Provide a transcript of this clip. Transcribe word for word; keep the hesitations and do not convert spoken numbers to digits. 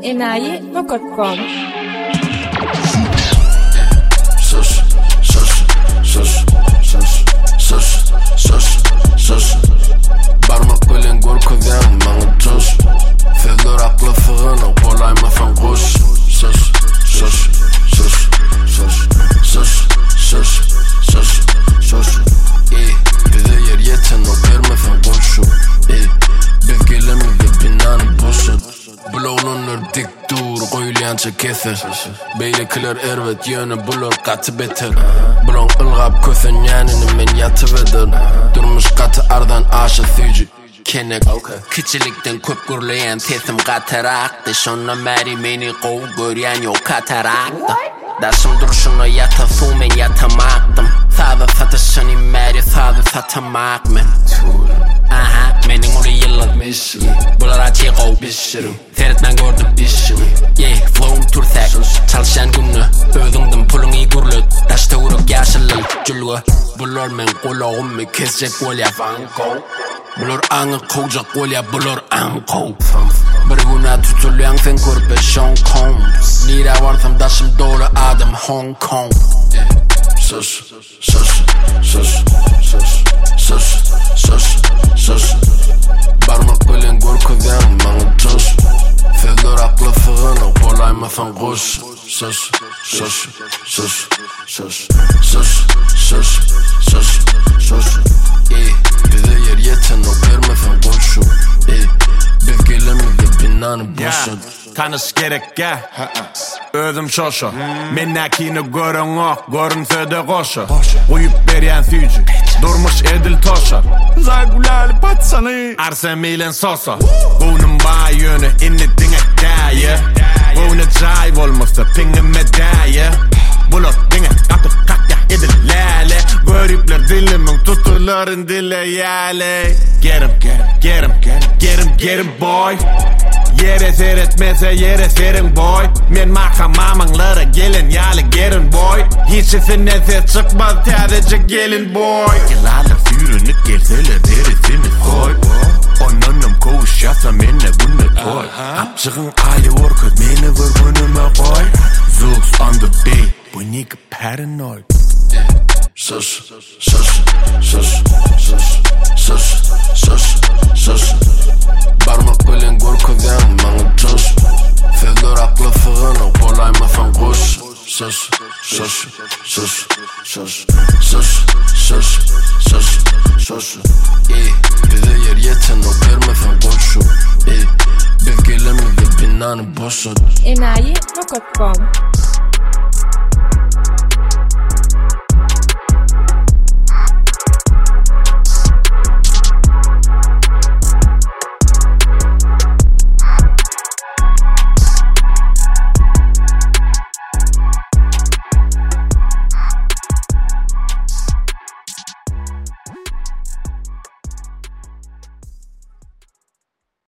enayi nokta com. Sus, sus, sus, sus, sus, sus, sus. Barmak bilen gorkudan maňa tus. Fedler aklı fığına kolayma fan kuş. Sus, sus, sus, sus, sus, sus, sus, sus. İyi, bize yer yeten o verme fan kuşu. İyi, biz gelemizde binanı boşun. Bloğlanır dik dur, koyulyança keser. Beylikler ervet yönü bulur katı beter. Bloğun ılgap kösen yanını men yatıvedir. Durmuş katı ardan aşa sücü kenek. Küçülükten köp gürleyen tesim kataraktı. Şonna meri meni kov göryen yok kataraktı. Daşım duruşuna yata su men yatamaktım. Sağda satışını meri sağda satamak men. Aha, mening ulu yıllık mission. Bular açık ol bişirim. Seyretmen gördüm işimi. Yeah, flow'um tursak. Çalışan günü özüngdüm pulun iyi gürlük. Taşta uruk yaşılıl cülgü. Bular men kulağım mi kesecek olya fanko. Bular anı kovacak olya bular anko. Bir güne tutulyan sen körpe Sean Combs. Nira varsam daşım dolu adım Hong Kong. Sus, sus, sus, sus, sus, sus, sus. Barmak bilen gorkudan maňa tus. Fedler aklı fığına kolayma fan kuş. Sus, sus, sus, sus, sus, sus, sus, sus. İyi, bize yer yeten o verme fan kuşu. İyi, biz gelemizde binanı boşun. Tanış gerek ya özüm şoşo mennakini görün ok görünse de koşo uyup beryen süycü durmuş edil toşo zagulali patsanı arsemilen soso bunun bay yönü inni dine daya bunu cayb olmasa pingin medaya bulot dine kapı kakya edil lale görüpler dilimin tutuların dile yale get him get him get him get him boy. Yere seyretmese yere serin boy. Men makamamanglara gelin yali gelin boy. Hiçsine ses çıkmaz sadece gelin boy. Yılarla sürünüp gelseler derisini koy. Onunum koğuş yapsa menle bunu koy. Apçığın ayı orkut meni vur bunuma koy. Zooks on the beat, bu nigga paranoid. Sus, sus, sus, sus, sus, sus, sus. Barmak bilen gorkudan maňa tus. Fedler aklı fığına kolayma fan kuş. Sus, sus, sus, sus, sus, sus, sus, sus. İyi, bize yer yeten o verme fan kuşu. İyi, biz gelemizde binanı boşun. enayi nokta com.